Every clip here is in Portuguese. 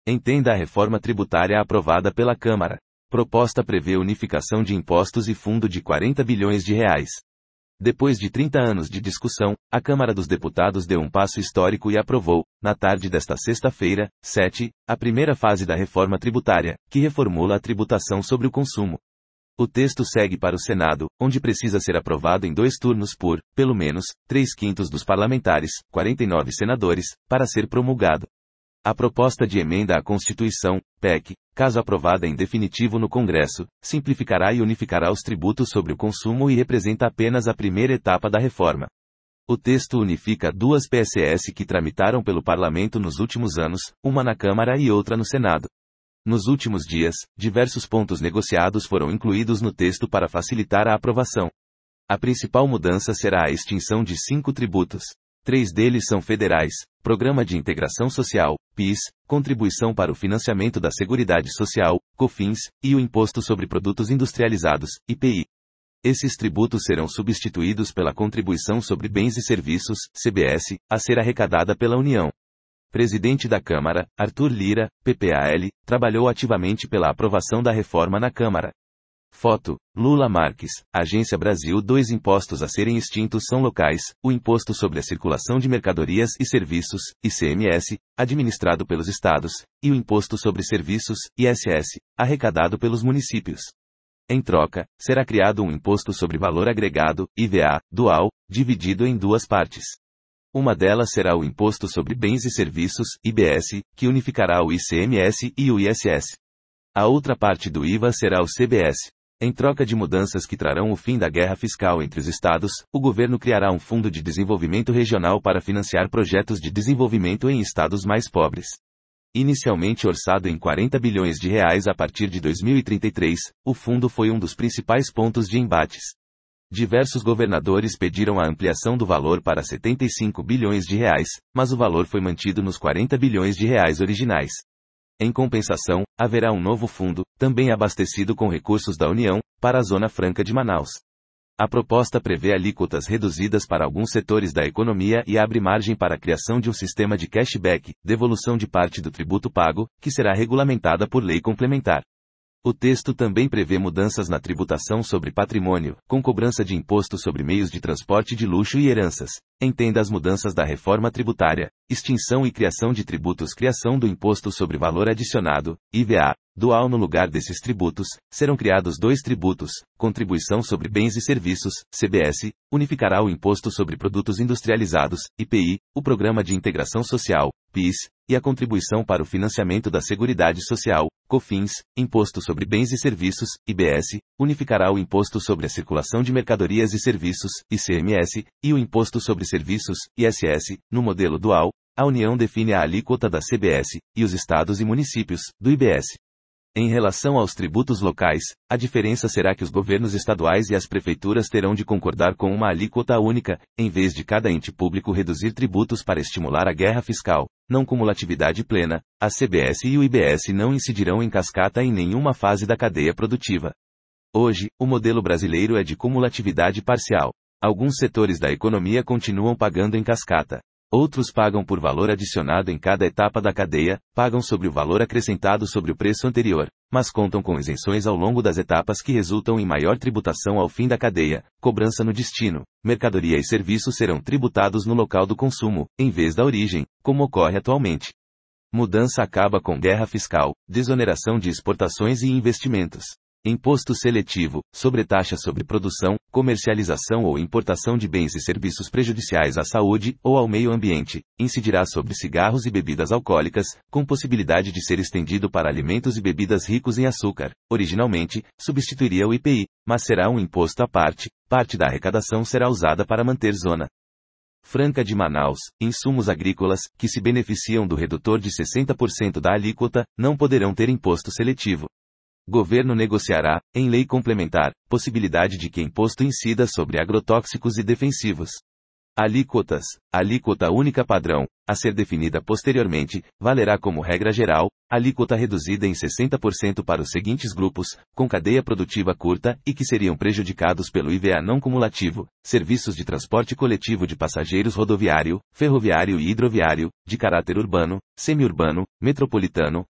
Entenda a reforma tributária aprovada pela Câmara. Proposta prevê unificação de impostos e fundo de 40 bilhões de reais. Depois de 30 anos de discussão, a Câmara dos Deputados deu um passo histórico e aprovou, na tarde desta sexta-feira, 7, a primeira fase da reforma tributária, que reformula a tributação sobre o consumo. O texto segue para o Senado, onde precisa ser aprovado em 2 turnos por, pelo menos, 3/5 dos parlamentares, 49 senadores, para ser promulgado. A proposta de emenda à Constituição, PEC, caso aprovada em definitivo no Congresso, simplificará e unificará os tributos sobre o consumo e representa apenas a primeira etapa da reforma. O texto unifica 2 PSS que tramitaram pelo Parlamento nos últimos anos, uma na Câmara e outra no Senado. Nos últimos dias, diversos pontos negociados foram incluídos no texto para facilitar a aprovação. A principal mudança será a extinção de 5 tributos. 3 deles são federais: Programa de Integração Social, PIS, Contribuição para o Financiamento da Seguridade Social, COFINS, e o Imposto sobre Produtos Industrializados, IPI. Esses tributos serão substituídos pela Contribuição sobre Bens e Serviços, CBS, a ser arrecadada pela União. Presidente da Câmara, Arthur Lira, PPAL, trabalhou ativamente pela aprovação da reforma na Câmara. Foto: Lula Marques, Agência Brasil. 2 impostos a serem extintos são locais: o Imposto sobre a Circulação de Mercadorias e Serviços, ICMS, administrado pelos estados, e o Imposto sobre Serviços, ISS, arrecadado pelos municípios. Em troca, será criado um Imposto sobre Valor Agregado, IVA, dual, dividido em 2 partes. Uma delas será o Imposto sobre Bens e Serviços, IBS, que unificará o ICMS e o ISS. A outra parte do IVA será o CBS. Em troca de mudanças que trarão o fim da guerra fiscal entre os estados, o governo criará um fundo de desenvolvimento regional para financiar projetos de desenvolvimento em estados mais pobres. Inicialmente orçado em 40 bilhões de reais a partir de 2033, o fundo foi um dos principais pontos de embates. Diversos governadores pediram a ampliação do valor para 75 bilhões de reais, mas o valor foi mantido nos 40 bilhões de reais originais. Em compensação, haverá um novo fundo, também abastecido com recursos da União, para a Zona Franca de Manaus. A proposta prevê alíquotas reduzidas para alguns setores da economia e abre margem para a criação de um sistema de cashback, devolução de parte do tributo pago, que será regulamentada por lei complementar. O texto também prevê mudanças na tributação sobre patrimônio, com cobrança de imposto sobre meios de transporte de luxo e heranças. Entenda as mudanças da reforma tributária: extinção e criação de tributos. Criação do Imposto sobre Valor Adicionado, IVA, dual. No lugar desses tributos, serão criados 2 tributos: Contribuição sobre Bens e Serviços, CBS, unificará o Imposto sobre Produtos Industrializados, IPI, o Programa de Integração Social, PIS, e a Contribuição para o Financiamento da Seguridade Social, COFINS. Imposto sobre Bens e Serviços, IBS, unificará o Imposto sobre a Circulação de Mercadorias e Serviços, ICMS, e o Imposto sobre Serviços, ISS. No modelo dual, a União define a alíquota da CBS, e os estados e municípios, do IBS. Em relação aos tributos locais, a diferença será que os governos estaduais e as prefeituras terão de concordar com uma alíquota única, em vez de cada ente público reduzir tributos para estimular a guerra fiscal. Não cumulatividade plena, a CBS e o IBS não incidirão em cascata em nenhuma fase da cadeia produtiva. Hoje, o modelo brasileiro é de cumulatividade parcial. Alguns setores da economia continuam pagando em cascata. Outros pagam por valor adicionado em cada etapa da cadeia, pagam sobre o valor acrescentado sobre o preço anterior, mas contam com isenções ao longo das etapas que resultam em maior tributação ao fim da cadeia, cobrança no destino. Mercadoria e serviços serão tributados no local do consumo, em vez da origem, como ocorre atualmente. Mudança acaba com guerra fiscal, desoneração de exportações e investimentos. Imposto seletivo, sobretaxa sobre produção, comercialização ou importação de bens e serviços prejudiciais à saúde ou ao meio ambiente, incidirá sobre cigarros e bebidas alcoólicas, com possibilidade de ser estendido para alimentos e bebidas ricos em açúcar. Originalmente, substituiria o IPI, mas será um imposto à parte da arrecadação será usada para manter Zona Franca de Manaus. Insumos agrícolas, que se beneficiam do redutor de 60% da alíquota, não poderão ter imposto seletivo. Governo negociará, em lei complementar, possibilidade de que imposto incida sobre agrotóxicos e defensivos. Alíquotas. Alíquota única padrão, a ser definida posteriormente, valerá como regra geral, alíquota reduzida em 60% para os seguintes grupos, com cadeia produtiva curta e que seriam prejudicados pelo IVA não cumulativo: serviços de transporte coletivo de passageiros rodoviário, ferroviário e hidroviário, de caráter urbano, semiurbano, metropolitano,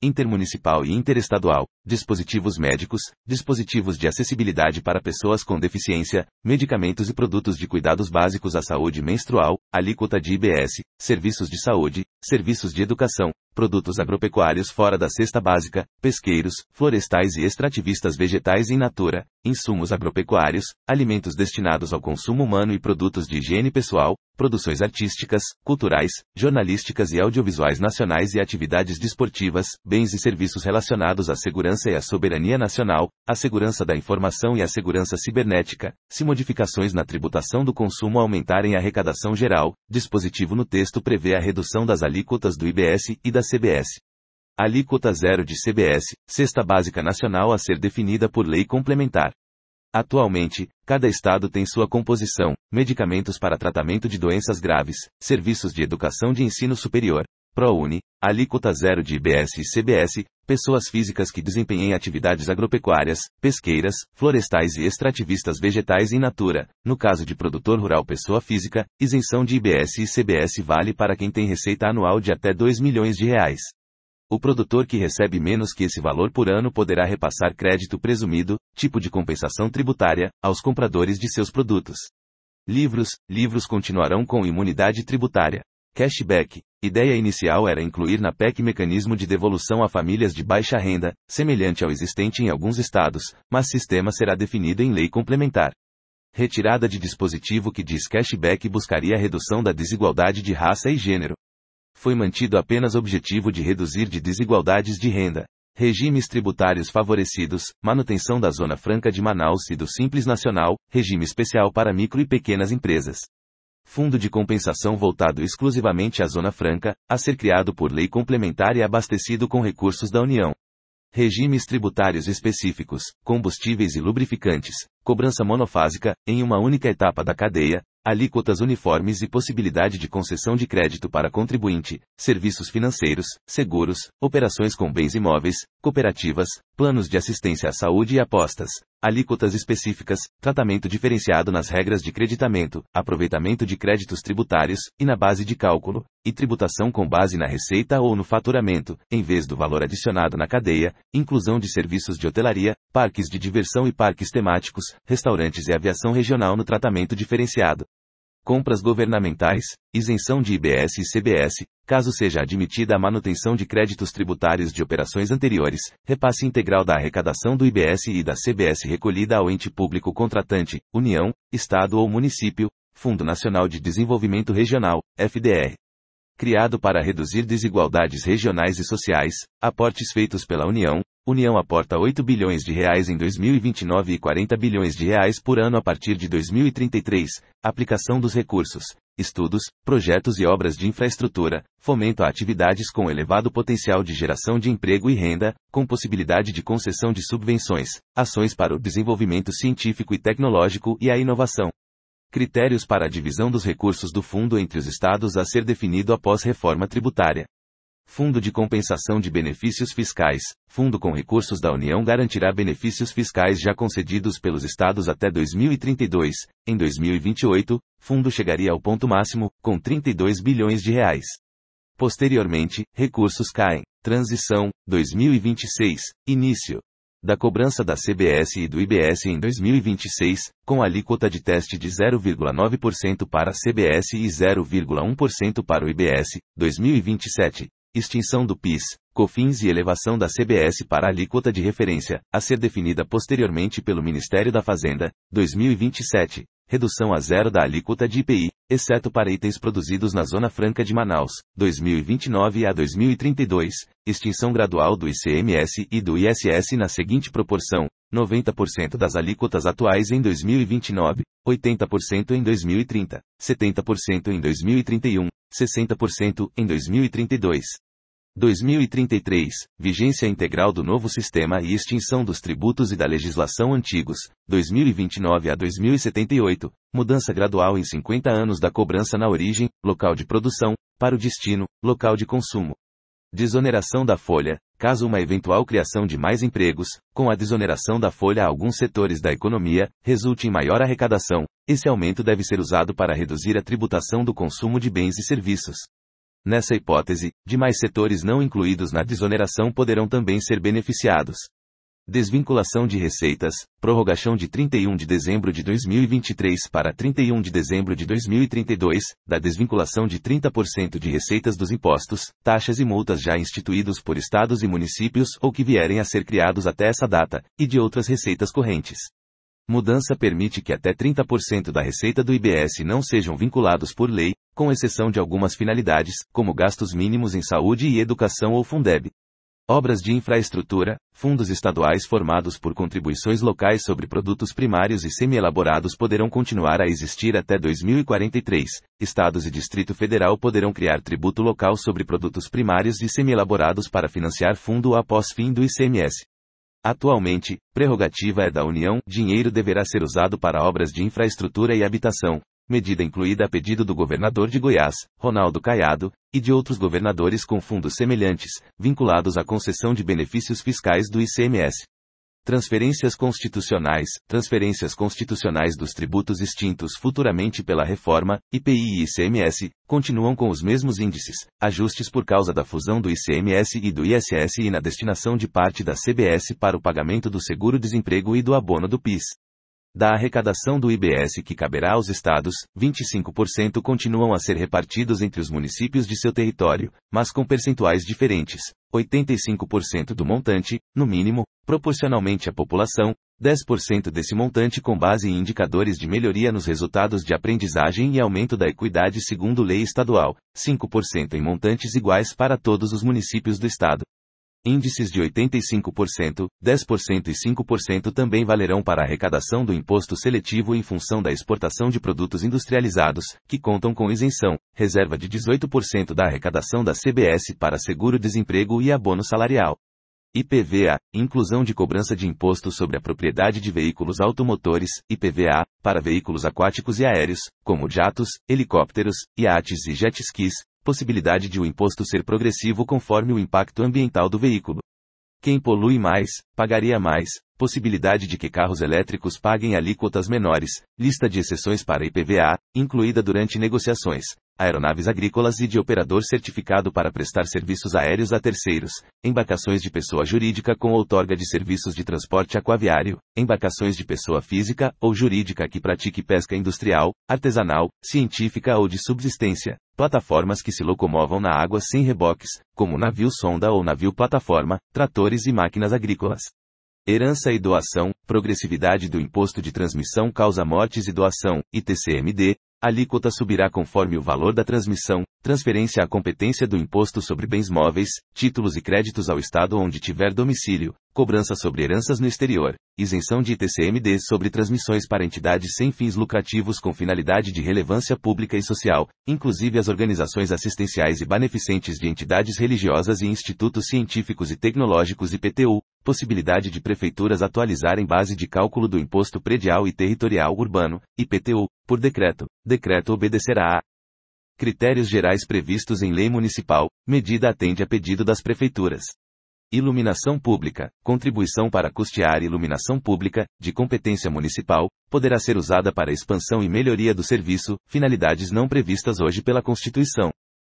intermunicipal e interestadual, dispositivos médicos, dispositivos de acessibilidade para pessoas com deficiência, medicamentos e produtos de cuidados básicos à saúde menstrual, alíquota de IBS, serviços de saúde, serviços de educação, produtos agropecuários fora da cesta básica, pesqueiros, florestais e extrativistas vegetais in natura, insumos agropecuários, alimentos destinados ao consumo humano e produtos de higiene pessoal, produções artísticas, culturais, jornalísticas e audiovisuais nacionais e atividades desportivas, bens e serviços relacionados à segurança e à soberania nacional, à segurança da informação e à segurança cibernética, se modificações na tributação do consumo aumentarem a arrecadação geral, dispositivo no texto prevê a redução das alíquotas do IBS e da CBS. Alíquota zero de CBS, cesta básica nacional a ser definida por lei complementar. Atualmente, cada estado tem sua composição, medicamentos para tratamento de doenças graves, serviços de educação de ensino superior, ProUni, alíquota zero de IBS e CBS, pessoas físicas que desempenhem atividades agropecuárias, pesqueiras, florestais e extrativistas vegetais in natura, no caso de produtor rural pessoa física, isenção de IBS e CBS vale para quem tem receita anual de até R$2 milhões. O produtor que recebe menos que esse valor por ano poderá repassar crédito presumido, tipo de compensação tributária, aos compradores de seus produtos. Livros continuarão com imunidade tributária. Cashback. Ideia inicial era incluir na PEC mecanismo de devolução a famílias de baixa renda, semelhante ao existente em alguns estados, mas sistema será definido em lei complementar. Retirada de dispositivo que diz cashback buscaria a redução da desigualdade de raça e gênero. Foi mantido apenas objetivo de reduzir de desigualdades de renda. Regimes tributários favorecidos, manutenção da Zona Franca de Manaus e do Simples Nacional, regime especial para micro e pequenas empresas. Fundo de compensação voltado exclusivamente à Zona Franca, a ser criado por lei complementar e abastecido com recursos da União. Regimes tributários específicos, combustíveis e lubrificantes, cobrança monofásica, em uma única etapa da cadeia, alíquotas uniformes e possibilidade de concessão de crédito para contribuinte, serviços financeiros, seguros, operações com bens imóveis, cooperativas, planos de assistência à saúde e apostas, alíquotas específicas, tratamento diferenciado nas regras de creditamento, aproveitamento de créditos tributários, e na base de cálculo, e tributação com base na receita ou no faturamento, em vez do valor adicionado na cadeia, inclusão de serviços de hotelaria, parques de diversão e parques temáticos, restaurantes e aviação regional no tratamento diferenciado. Compras governamentais, isenção de IBS e CBS, caso seja admitida a manutenção de créditos tributários de operações anteriores, repasse integral da arrecadação do IBS e da CBS recolhida ao ente público contratante, União, Estado ou Município, Fundo Nacional de Desenvolvimento Regional, FDR. Criado para reduzir desigualdades regionais e sociais, aportes feitos pela União aporta R$8 bilhões em 2029 e R$40 bilhões por ano a partir de 2033, aplicação dos recursos, estudos, projetos e obras de infraestrutura, fomento a atividades com elevado potencial de geração de emprego e renda, com possibilidade de concessão de subvenções, ações para o desenvolvimento científico e tecnológico e a inovação. Critérios para a divisão dos recursos do fundo entre os estados a ser definido após reforma tributária. Fundo de compensação de benefícios fiscais. Fundo com recursos da União garantirá benefícios fiscais já concedidos pelos estados até 2032. Em 2028, fundo chegaria ao ponto máximo, com R$32 bilhões. Posteriormente, recursos caem. Transição, 2026. Início da cobrança da CBS e do IBS em 2026, com alíquota de teste de 0,9% para a CBS e 0,1% para o IBS, 2027. Extinção do PIS, COFINS e elevação da CBS para a alíquota de referência, a ser definida posteriormente pelo Ministério da Fazenda, 2027. Redução a zero da alíquota de IPI, exceto para itens produzidos na Zona Franca de Manaus, 2029 a 2032. Extinção gradual do ICMS e do ISS na seguinte proporção: 90% das alíquotas atuais em 2029, 80% em 2030, 70% em 2031, 60% em 2032. 2033, vigência integral do novo sistema e extinção dos tributos e da legislação antigos, 2029 a 2078, mudança gradual em 50 anos da cobrança na origem, local de produção, para o destino, local de consumo. Desoneração da folha, caso uma eventual criação de mais empregos, com a desoneração da folha a alguns setores da economia, resulte em maior arrecadação, esse aumento deve ser usado para reduzir a tributação do consumo de bens e serviços. Nessa hipótese, demais setores não incluídos na desoneração poderão também ser beneficiados. Desvinculação de receitas, prorrogação de 31 de dezembro de 2023 para 31 de dezembro de 2032, da desvinculação de 30% de receitas dos impostos, taxas e multas já instituídos por estados e municípios ou que vierem a ser criados até essa data, e de outras receitas correntes. Mudança permite que até 30% da receita do IBS não sejam vinculados por lei, com exceção de algumas finalidades, como gastos mínimos em saúde e educação ou Fundeb. Obras de infraestrutura, fundos estaduais formados por contribuições locais sobre produtos primários e semi-elaborados poderão continuar a existir até 2043. Estados e Distrito Federal poderão criar tributo local sobre produtos primários e semi-elaborados para financiar fundo após fim do ICMS. Atualmente, prerrogativa é da União, dinheiro deverá ser usado para obras de infraestrutura e habitação, medida incluída a pedido do governador de Goiás, Ronaldo Caiado, e de outros governadores com fundos semelhantes, vinculados à concessão de benefícios fiscais do ICMS. Transferências constitucionais dos tributos extintos futuramente pela reforma, IPI e ICMS, continuam com os mesmos índices, ajustes por causa da fusão do ICMS e do ISS e na destinação de parte da CBS para o pagamento do seguro-desemprego e do abono do PIS. Da arrecadação do IBS que caberá aos estados, 25% continuam a ser repartidos entre os municípios de seu território, mas com percentuais diferentes. 85% do montante, no mínimo, proporcionalmente à população, 10% desse montante com base em indicadores de melhoria nos resultados de aprendizagem e aumento da equidade segundo lei estadual, 5% em montantes iguais para todos os municípios do estado. Índices de 85%, 10% e 5% também valerão para a arrecadação do imposto seletivo em função da exportação de produtos industrializados, que contam com isenção, reserva de 18% da arrecadação da CBS para seguro-desemprego e abono salarial. IPVA, inclusão de cobrança de imposto sobre a propriedade de veículos automotores, IPVA, para veículos aquáticos e aéreos, como jatos, helicópteros, iates e jet skis, possibilidade de o imposto ser progressivo conforme o impacto ambiental do veículo. Quem polui mais, pagaria mais, possibilidade de que carros elétricos paguem alíquotas menores, lista de exceções para IPVA, incluída durante negociações, aeronaves agrícolas e de operador certificado para prestar serviços aéreos a terceiros, embarcações de pessoa jurídica com outorga de serviços de transporte aquaviário, embarcações de pessoa física ou jurídica que pratique pesca industrial, artesanal, científica ou de subsistência, plataformas que se locomovam na água sem reboques, como navio-sonda ou navio-plataforma, tratores e máquinas agrícolas. Herança e doação, progressividade do imposto de transmissão causa mortes e doação, ITCMD, alíquota subirá conforme o valor da transmissão, transferência à competência do imposto sobre bens móveis, títulos e créditos ao estado onde tiver domicílio, cobrança sobre heranças no exterior, isenção de ITCMD sobre transmissões para entidades sem fins lucrativos com finalidade de relevância pública e social, inclusive as organizações assistenciais e beneficentes de entidades religiosas e institutos científicos e tecnológicos IPTU, possibilidade de prefeituras atualizarem base de cálculo do Imposto Predial e Territorial Urbano, IPTU, por decreto. Decreto obedecerá a critérios gerais previstos em lei municipal, medida atende a pedido das prefeituras. Iluminação pública, contribuição para custear iluminação pública, de competência municipal, poderá ser usada para expansão e melhoria do serviço, finalidades não previstas hoje pela Constituição.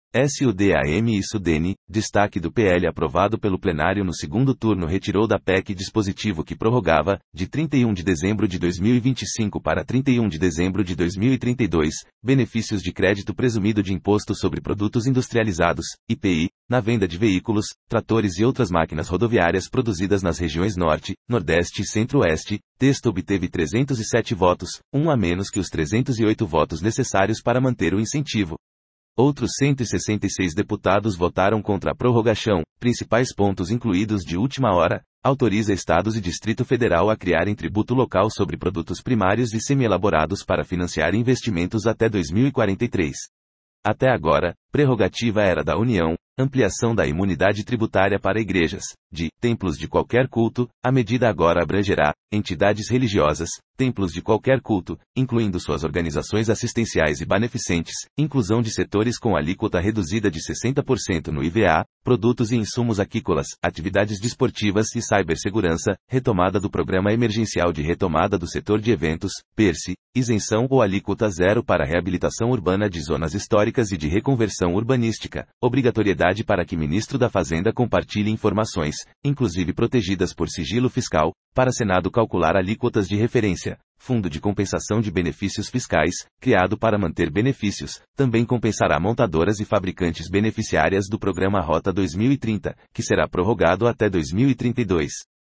SUDAM e SUDENE, destaque do PL aprovado pelo plenário no segundo turno retirou da PEC dispositivo que prorrogava, de 31 de dezembro de 2025 para 31 de dezembro de 2032, benefícios de crédito presumido de imposto sobre produtos industrializados, IPI, na venda de veículos, tratores e outras máquinas rodoviárias produzidas nas regiões Norte, Nordeste e Centro-Oeste. Texto obteve 307 votos, um a menos que os 308 votos necessários para manter o incentivo. Outros 166 deputados votaram contra a prorrogação. Principais pontos incluídos de última hora: autoriza estados e Distrito Federal a criarem tributo local sobre produtos primários e semi-elaborados para financiar investimentos até 2043. Até agora, prerrogativa era da União, ampliação da imunidade tributária para igrejas, de templos de qualquer culto, a medida agora abrangerá entidades religiosas, templos de qualquer culto, incluindo suas organizações assistenciais e beneficentes, inclusão de setores com alíquota reduzida de 60% no IVA, produtos e insumos aquícolas, atividades desportivas e cibersegurança, retomada do Programa Emergencial de Retomada do Setor de Eventos, PERSE, isenção ou alíquota zero para reabilitação urbana de zonas históricas e de reconversão Execução urbanística, obrigatoriedade para que ministro da Fazenda compartilhe informações, inclusive protegidas por sigilo fiscal, para Senado calcular alíquotas de referência. Fundo de Compensação de Benefícios Fiscais, criado para manter benefícios, também compensará montadoras e fabricantes beneficiárias do programa Rota 2030, que será prorrogado até 2032.